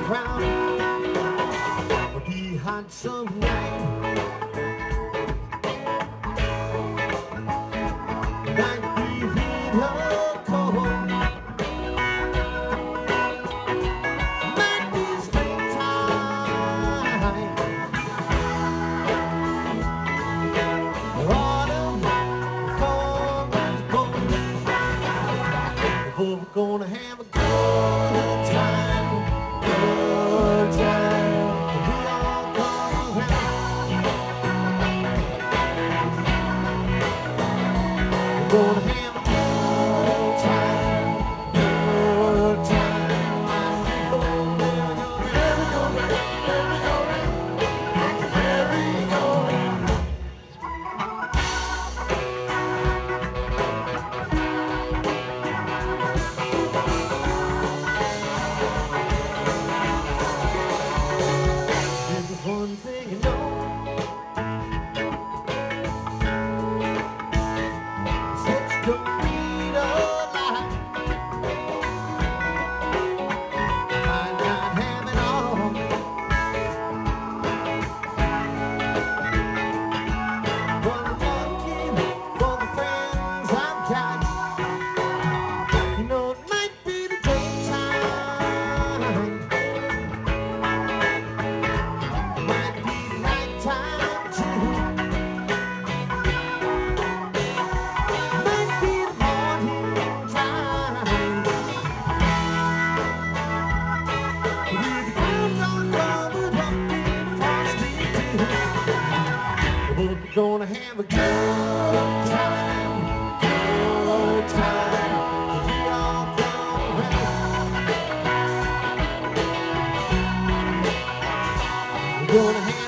ground behind some rain. Might be real cold, might be springtime, autumn, cold as bone. But we're gonna have a good time, good time. We all come around. We're gonna have a good time, good time. Go merry-go-round, there's one thing you know, such don't need a lot. Might not have it all, but I'm lucky for the friends I've got. You know, it might be the daytime, might be the nighttime too, might be the morning time. With the ground all covered up in frosty dew. But we're gonna have a good time, good time. We all come around. We're gonna have